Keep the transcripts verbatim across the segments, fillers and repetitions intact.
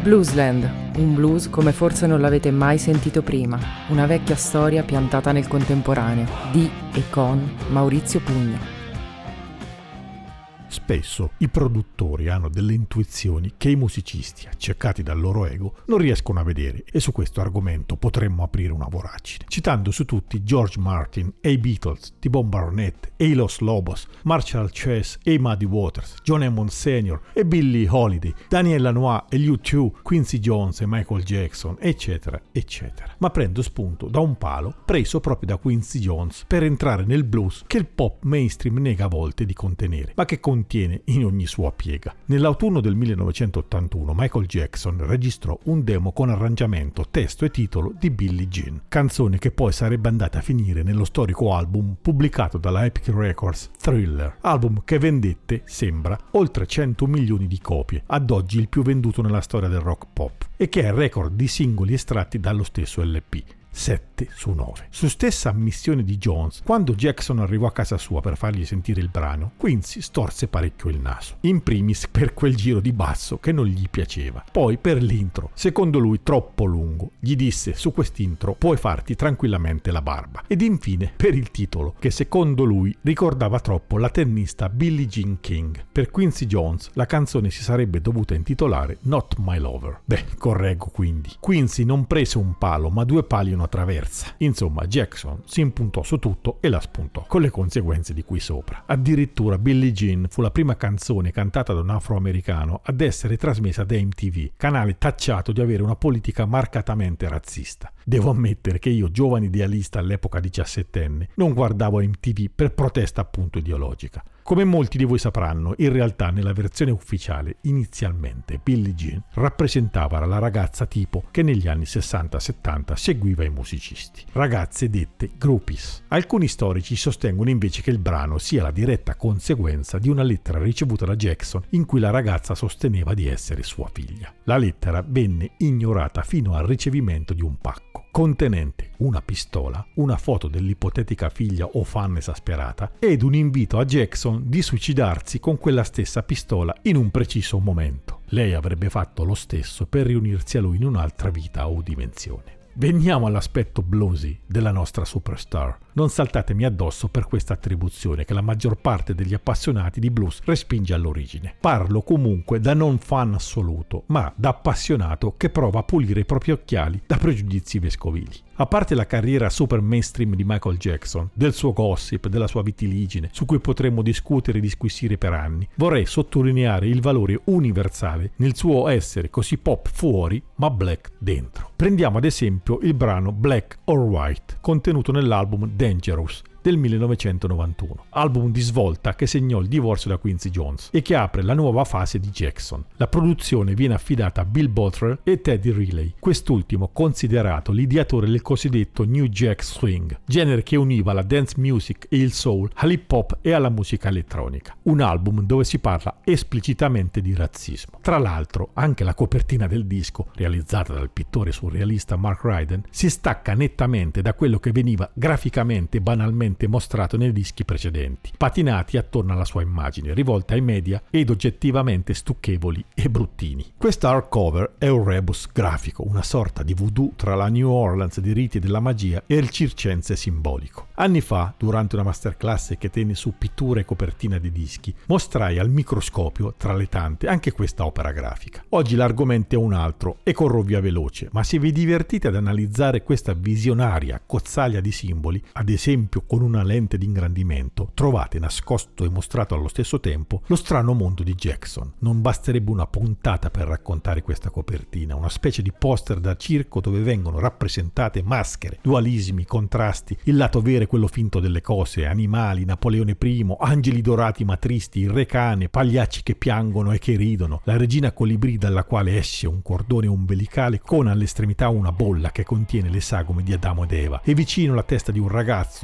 Bluesland, un blues come forse non l'avete mai sentito prima, una vecchia storia piantata nel contemporaneo, di e con Maurizio Pugno. Spesso i produttori hanno delle intuizioni che i musicisti, accecati dal loro ego, non riescono a vedere, e su questo argomento potremmo aprire una voragine. Citando su tutti George Martin e i Beatles, T-Bone Burnett e i Los Lobos, Marshall Chase e i Muddy Waters, John Hammond senior e Billie Holiday, Daniel Lanois e gli U due, Quincy Jones e Michael Jackson, eccetera, eccetera. Ma prendo spunto da un palo preso proprio da Quincy Jones per entrare nel blues che il pop mainstream nega a volte di contenere, ma che contiene in ogni sua piega. Nell'autunno del millenovecentottantuno Michael Jackson registrò un demo con arrangiamento, testo e titolo di Billie Jean, canzone che poi sarebbe andata a finire nello storico album pubblicato dalla Epic Records, Thriller, album che vendette, sembra, oltre cento milioni di copie, ad oggi il più venduto nella storia del rock pop, e che è il record di singoli estratti dallo stesso L P. sette su nove. Su stessa ammissione di Jones, quando Jackson arrivò a casa sua per fargli sentire il brano, Quincy storse parecchio il naso. In primis per quel giro di basso che non gli piaceva, poi per l'intro, secondo lui troppo lungo. Gli disse: su quest'intro puoi farti tranquillamente la barba. Ed infine per il titolo, che secondo lui ricordava troppo la tennista Billie Jean King. Per Quincy Jones la canzone si sarebbe dovuta intitolare Not My Lover. Beh, correggo quindi. Quincy non prese un palo, ma due pali una traversa. Insomma, Jackson si impuntò su tutto e la spuntò, con le conseguenze di qui sopra. Addirittura Billie Jean fu la prima canzone cantata da un afroamericano ad essere trasmessa da M T V, canale tacciato di avere una politica marcatamente razzista. Devo ammettere che io, giovane idealista all'epoca diciassettenne, non guardavo M T V per protesta appunto ideologica. Come molti di voi sapranno, in realtà nella versione ufficiale, inizialmente Billie Jean rappresentava la ragazza tipo che negli anni sessanta settanta seguiva i musicisti. Ragazze dette groupies. Alcuni storici sostengono invece che il brano sia la diretta conseguenza di una lettera ricevuta da Jackson in cui la ragazza sosteneva di essere sua figlia. La lettera venne ignorata fino al ricevimento di un pacco contenente una pistola, una foto dell'ipotetica figlia o fan esasperata ed un invito a Jackson di suicidarsi con quella stessa pistola in un preciso momento. Lei avrebbe fatto lo stesso per riunirsi a lui in un'altra vita o dimensione. Veniamo all'aspetto bluesy della nostra superstar. Non saltatemi addosso per questa attribuzione che la maggior parte degli appassionati di blues respinge all'origine. Parlo comunque da non fan assoluto, ma da appassionato che prova a pulire i propri occhiali da pregiudizi vescovili. A parte la carriera super mainstream di Michael Jackson, del suo gossip, della sua vitiligine, su cui potremmo discutere e disquisire per anni, vorrei sottolineare il valore universale nel suo essere così pop fuori, ma black dentro. Prendiamo ad esempio il brano Black or White, contenuto nell'album Dangerous del millenovecentonovantuno, album di svolta che segnò il divorzio da Quincy Jones e che apre la nuova fase di Jackson. La produzione viene affidata a Bill Butler e Teddy Riley, quest'ultimo considerato l'ideatore del cosiddetto New Jack Swing, genere che univa la dance music e il soul all'hip hop e alla musica elettronica. Un album dove si parla esplicitamente di razzismo. Tra l'altro, anche la copertina del disco, realizzata dal pittore surrealista Mark Ryden, si stacca nettamente da quello che veniva graficamente e banalmente mostrato nei dischi precedenti, patinati attorno alla sua immagine, rivolta ai media ed oggettivamente stucchevoli e bruttini. Questa hardcover è un rebus grafico, una sorta di voodoo tra la New Orleans dei riti della magia e il circense simbolico. Anni fa, durante una masterclass che tenni su pittura e copertina di dischi, mostrai al microscopio, tra le tante, anche questa opera grafica. Oggi l'argomento è un altro e corro via veloce, ma se vi divertite ad analizzare questa visionaria cozzaglia di simboli, ad esempio con una lente di ingrandimento, trovate nascosto e mostrato allo stesso tempo lo strano mondo di Jackson. Non basterebbe una puntata per raccontare questa copertina, una specie di poster da circo dove vengono rappresentate maschere, dualismi, contrasti, il lato vero e quello finto delle cose, animali, Napoleone primo, angeli dorati ma tristi, il re cane, pagliacci che piangono e che ridono, la regina colibrì dalla quale esce un cordone ombelicale con all'estremità una bolla che contiene le sagome di Adamo ed Eva, e vicino la testa di un ragazzo divisa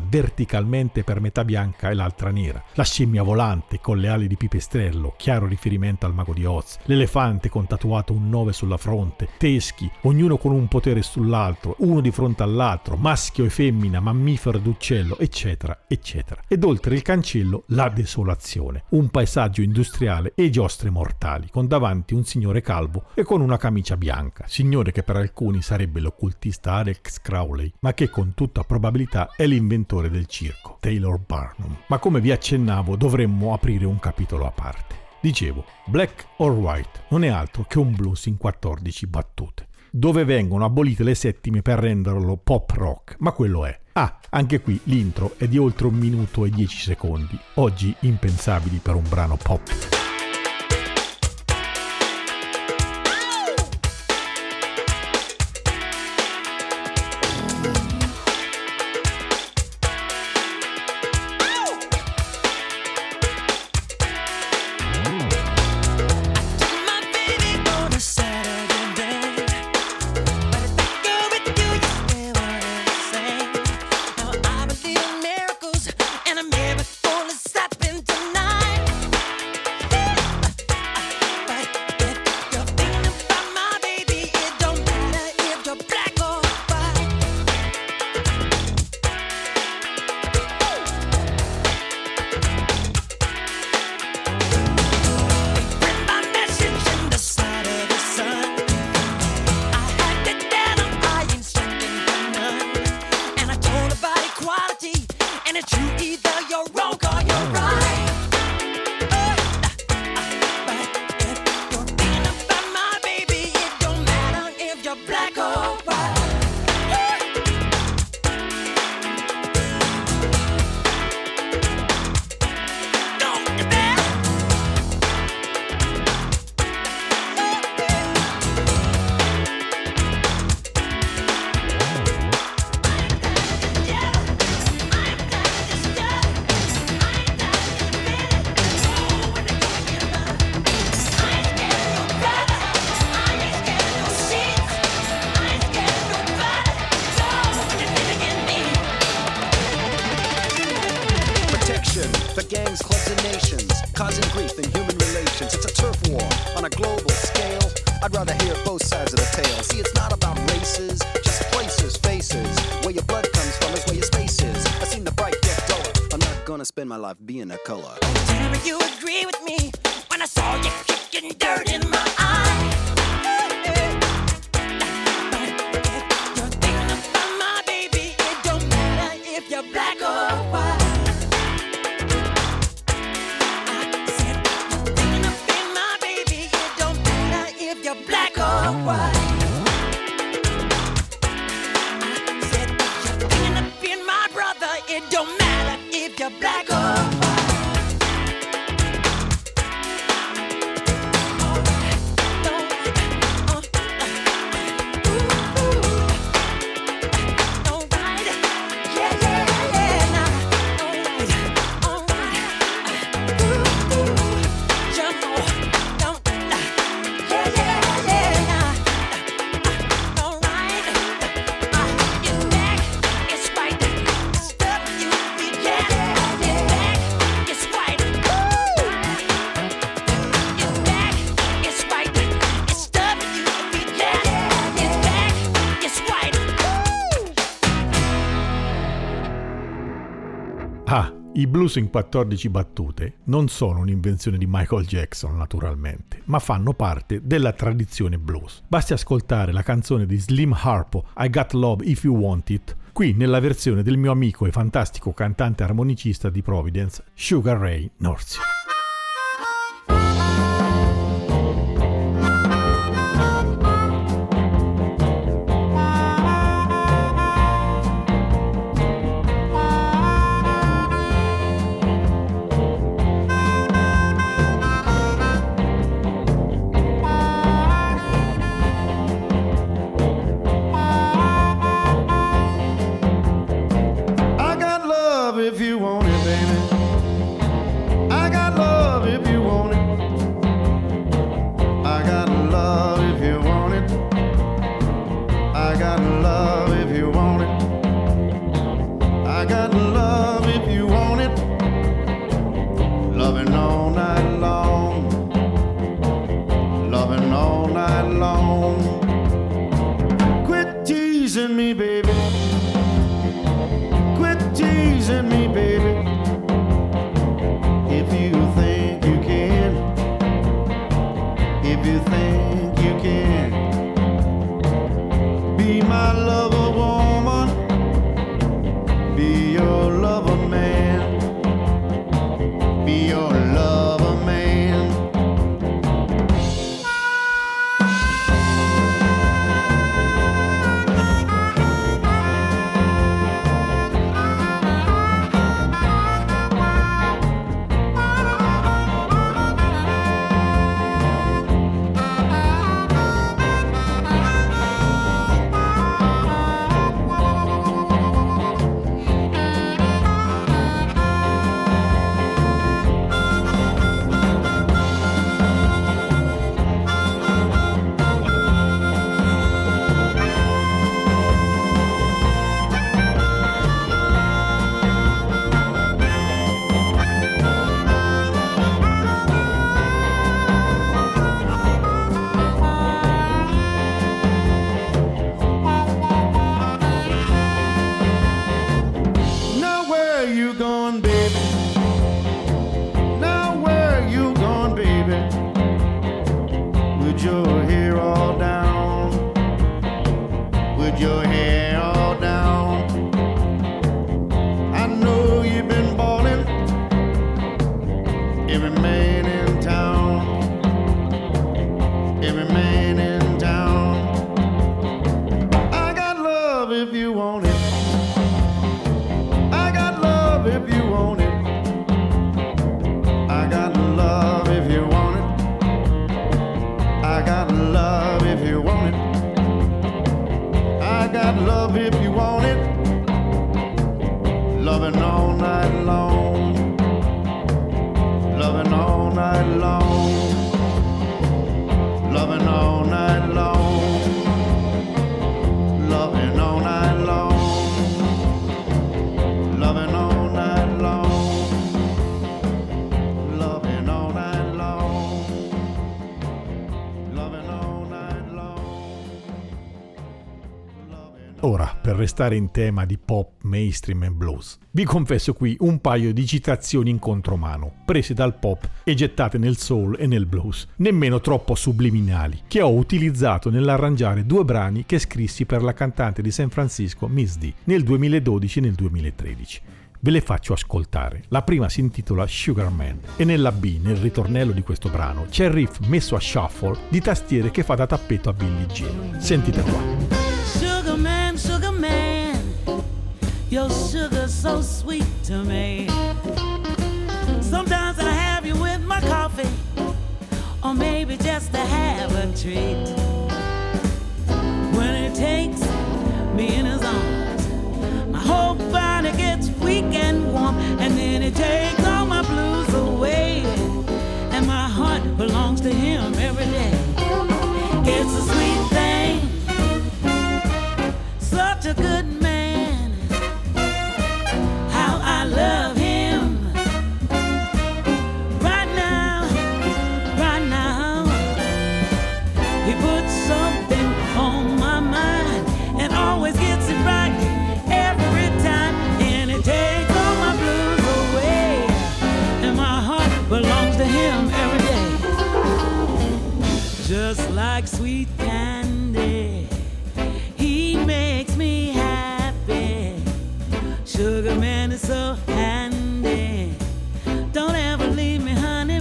verticalmente per metà bianca e l'altra nera, la scimmia volante con le ali di pipistrello, chiaro riferimento al mago di Oz, l'elefante con tatuato un nove sulla fronte, teschi, ognuno con un potere sull'altro, uno di fronte all'altro, maschio e femmina, mammifero ed uccello, eccetera, eccetera. Ed oltre il cancello la desolazione, un paesaggio industriale e giostre mortali, con davanti un signore calvo e con una camicia bianca, signore che per alcuni sarebbe l'occultista Alex Crowley, ma che con tutta probabilità è l'inventore del circo, Taylor Barnum. Ma come vi accennavo, dovremmo aprire un capitolo a parte. Dicevo, Black or White non è altro che un blues in quattordici battute, dove vengono abolite le settime per renderlo pop rock, ma quello è. Ah, anche qui l'intro è di oltre un minuto e dieci secondi, oggi impensabili per un brano pop. The gangs, clubs, and nations, causing grief in human relations. It's a turf war on a global scale. I'd rather hear both sides of the tale. See, it's not about races, just places, faces. Where your blood comes from is where your space is. I've seen the bright get duller. I'm not gonna spend my life being a color. Tell me you agree with me when I saw you kicking dirt in my eye. But if you're thinking about my baby, it don't matter if you're black or white. Black or white. I said if you're thinking of being my brother, it don't matter if you're black or white. Ah, i blues in quattordici battute non sono un'invenzione di Michael Jackson, naturalmente, ma fanno parte della tradizione blues. Basti ascoltare la canzone di Slim Harpo, I Got Love If You Want It, qui nella versione del mio amico e fantastico cantante armonicista di Providence, Sugar Ray Norzio. If you want it, baby, I got love if you want it. I got love if you want it. I got love if you want it. I got love. going, baby? Now where you going, baby? With your hair all down, with your hair all down. I know you've been balling, every man in town, every man in town. I got love if you want it. I got love if you want it. I got love if you want it. I got love if you want it. I got love if you want it. Loving all night long. Loving all night long. Loving all night long. Loving all night long. Loving all night long. Loving all night long. Loving all night long. Ora, per restare in tema di pop, mainstream e blues, vi confesso qui un paio di citazioni in contromano, prese dal pop e gettate nel soul e nel blues, nemmeno troppo subliminali, che ho utilizzato nell'arrangiare due brani che scrissi per la cantante di San Francisco Miss D nel duemiladodici e nel duemilatredici. Ve le faccio ascoltare. La prima si intitola Sugar Man e nella B, nel ritornello di questo brano, c'è il riff messo a shuffle di tastiere che fa da tappeto a Billie Jean. Sentite qua. Sugar man, sugar man, your sugar's so sweet to me. Sometimes I have you with my coffee, or maybe just to have a treat. When he takes me in his arms, my whole body gets weak and warm, and then he takes all my blues away, and my heart belongs to him every day. It's a sweet thing, such a good man, how I love him. Right now, right now, he puts something on my mind and always gets it right every time. And he takes all my blues away, and my heart belongs to him every day. Just like sweet candy, he makes me happy. Sugar man is so handy. Don't ever leave me, honey.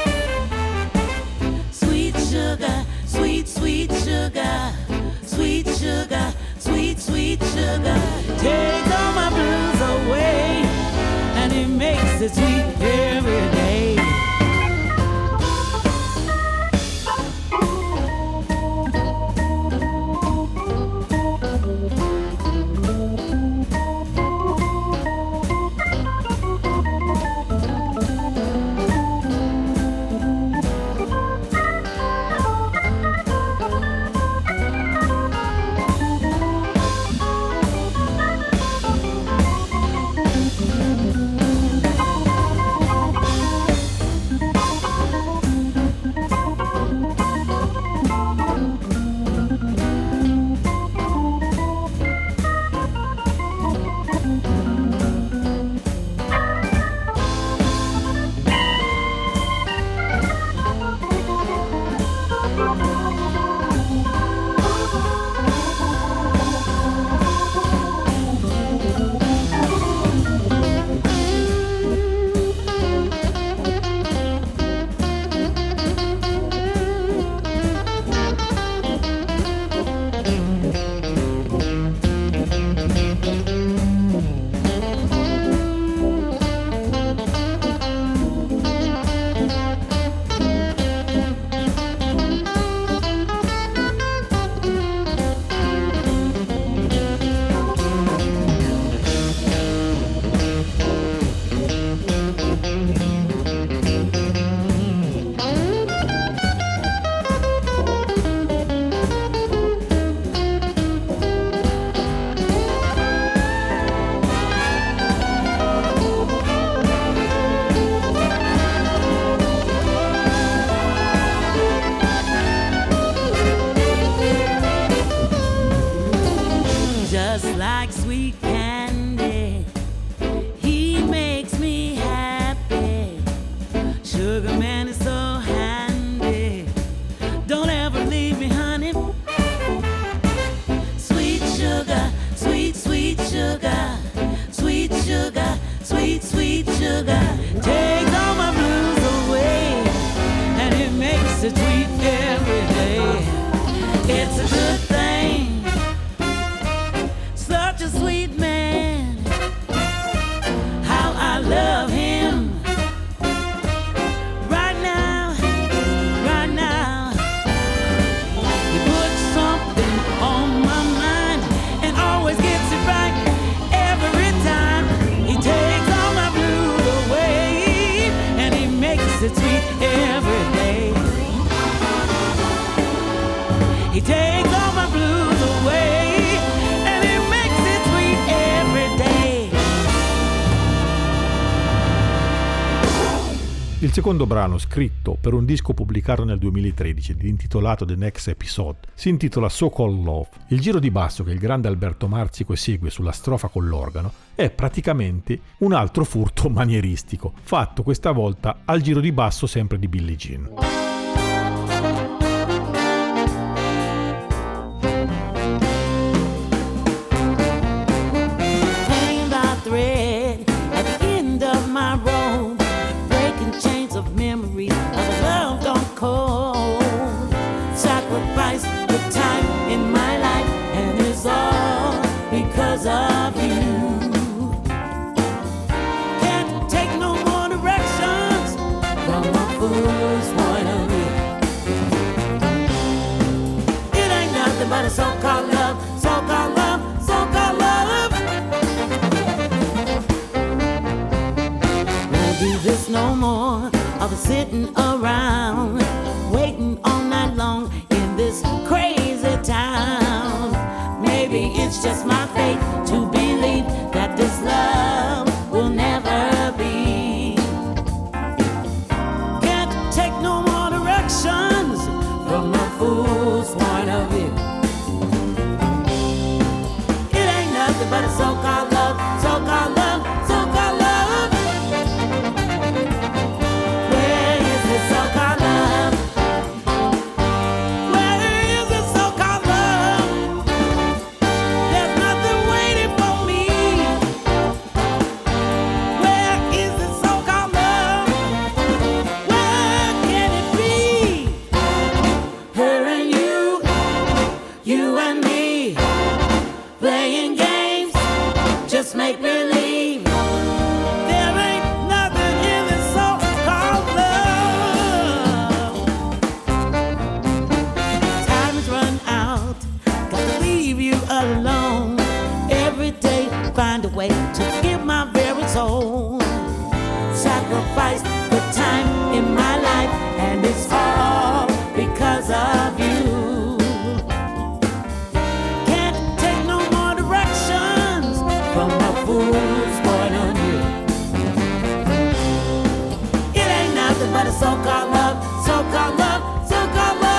Sweet sugar, sweet, sweet sugar, sweet sugar, sweet, sweet sugar. Takes all my blues away, and he makes it sweet every day. Il secondo brano, scritto per un disco pubblicato nel duemilatredici ed intitolato The Next Episode, si intitola So Called Love. Il giro di basso che il grande Alberto Marzico esegue sulla strofa con l'organo è praticamente un altro furto manieristico, fatto questa volta al giro di basso sempre di Billie Jean. So-called love, so-called love, so-called love. Won't do this no more, I'll be sitting around, waiting all night long in this crazy town. Maybe it's just my fate to believe that this love will never be. Can't take no more directions from a fool's point of view. But it's so-called love, so-called love, so-called love. Where is this so-called love? Where is this so-called love? There's nothing waiting for me. Where is this so-called love? Where can it be? Her and you, you and me, playing games. Just make believe there ain't nothing in this so-called love. Time has run out, got to leave you alone. Every day find a way to give my very soul. Sacrifice the time in my life, and it's all because of you. Fool's point of view. It ain't nothing but a so-called love, so-called love, so-called love.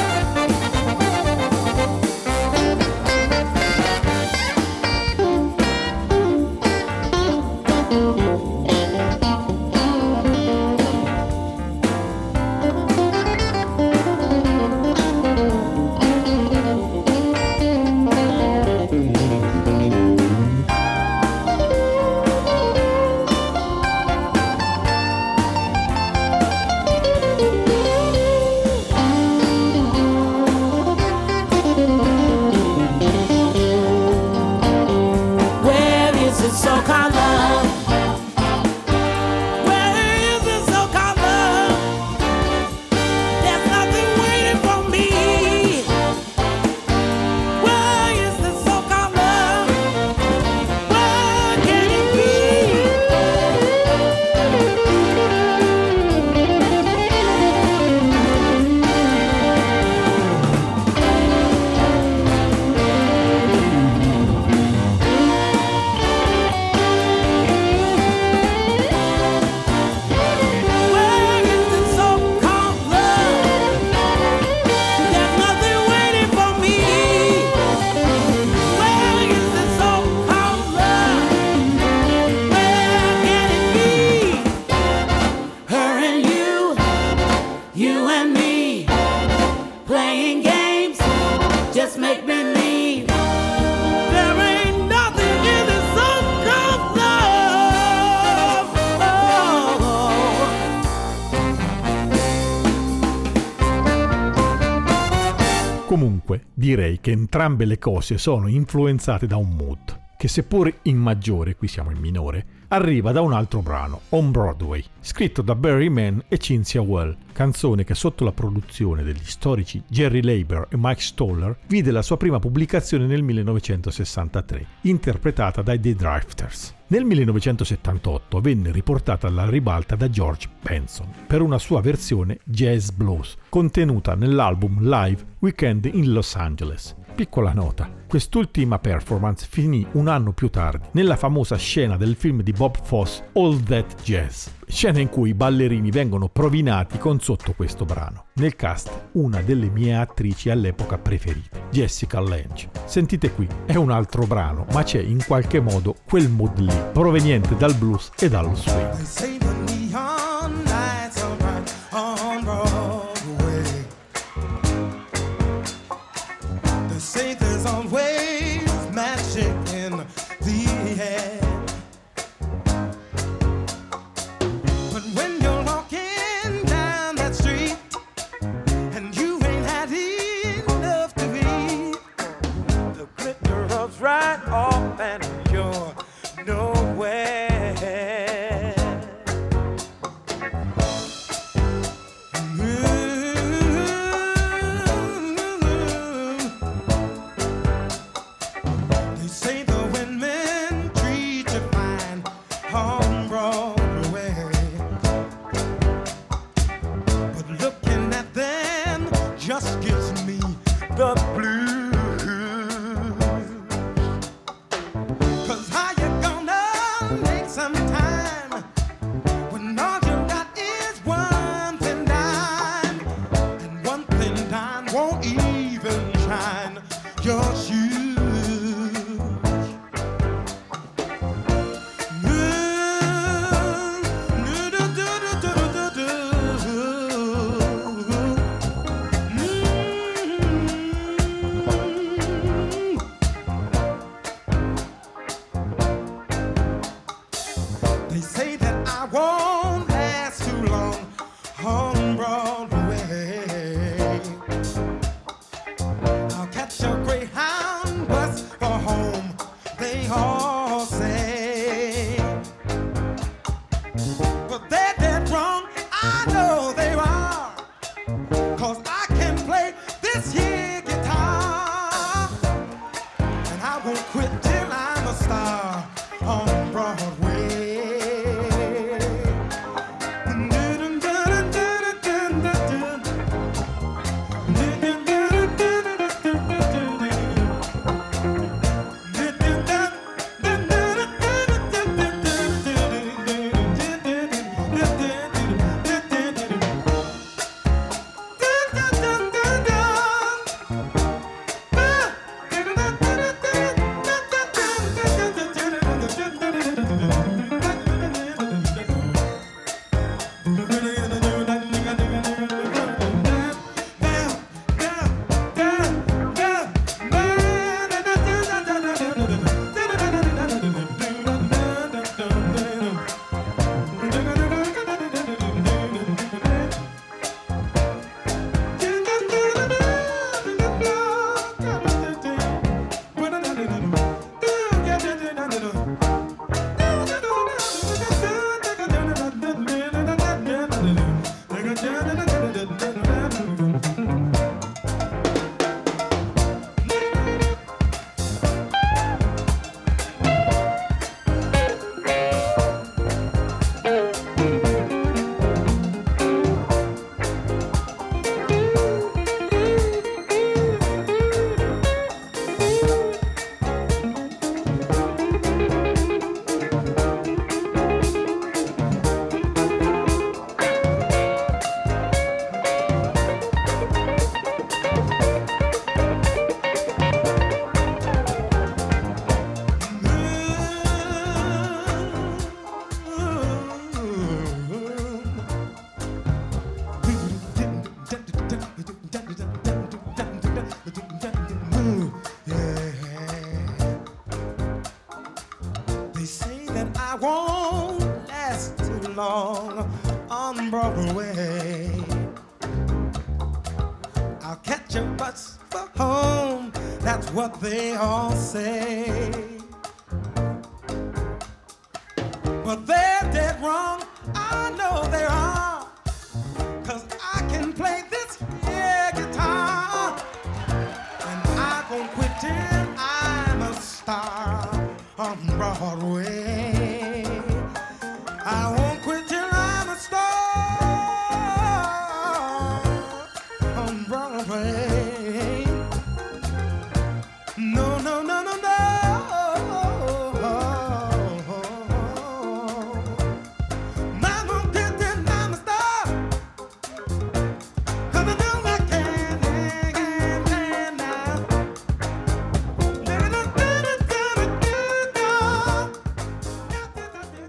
Comunque, direi che entrambe le cose sono influenzate da un mood, che seppur in maggiore, qui siamo in minore, arriva da un altro brano, On Broadway, scritto da Barry Mann e Cynthia Well, canzone che sotto la produzione degli storici Jerry Leiber e Mike Stoller vide la sua prima pubblicazione nel millenovecentosessantatré, interpretata dai The Drifters. Nel millenovecentosettantotto venne riportata alla ribalta da George Benson per una sua versione jazz blues, contenuta nell'album live Weekend in Los Angeles. Piccola nota, quest'ultima performance finì un anno più tardi nella famosa scena del film di Bob Fosse All That Jazz, scena in cui i ballerini vengono provinati con sotto questo brano. Nel cast una delle mie attrici all'epoca preferite, Jessica Lange. Sentite qui, è un altro brano, ma c'è in qualche modo quel mood lì, proveniente dal blues e dallo swing. They say the neon lights are bright on Broadway. They say there's always magic in the air. But when you're walking down that street and you ain't had enough to eat, the glitter rubs right off and you're nowhere. They say the women treat you fine on Broadway, but looking at them just gives me the blues. 'Cause how you gonna make some time when all you got is one thin dime, and one thin dime won't even shine your shoes? They say that I won't last too long on Broadway. I'll catch a Greyhound bus for home, they all say. But they're dead wrong, I know they are, 'cause I can play this here guitar, and I won't quit till I'm a star on Broadway. I won't last too long on Broadway. I'll catch a bus for home, that's what they all say. But they're dead wrong, I know they are, 'cause I can play this here guitar, and I won't quit till I'm a star on Broadway. I won't quit till I'm a star on Broadway.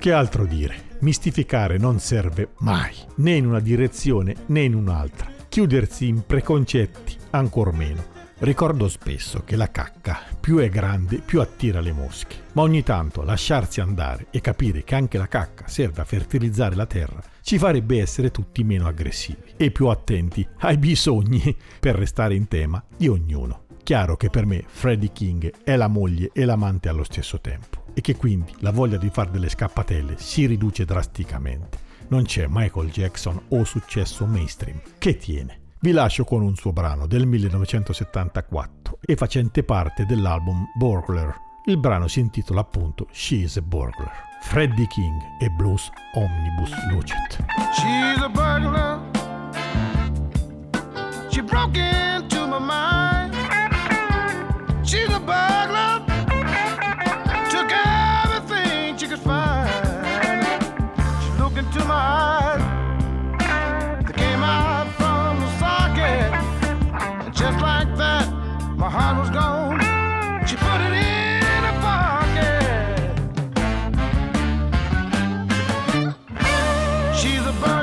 Che altro dire? Mistificare non serve mai, né in una direzione né in un'altra. Chiudersi in preconcetti ancor meno. Ricordo spesso che la cacca più è grande più attira le mosche, ma ogni tanto lasciarsi andare e capire che anche la cacca serve a fertilizzare la terra ci farebbe essere tutti meno aggressivi e più attenti ai bisogni, per restare in tema, di ognuno. Chiaro che per me Freddie King è la moglie e l'amante allo stesso tempo e che quindi la voglia di fare delle scappatelle si riduce drasticamente. Non c'è Michael Jackson o successo mainstream che tiene. Vi lascio con un suo brano del millenovecentosettantaquattro e facente parte dell'album Burglar. Il brano si intitola appunto She's a Burglar. Freddie King e Blues Omnibus Lucet. She's a burglar. She broke into my mind. She's a burglar. Took everything she could find. She looked into my eyes. They came out from the socket. And just like that, my heart was gone. She put it in a pocket. She's a burglar.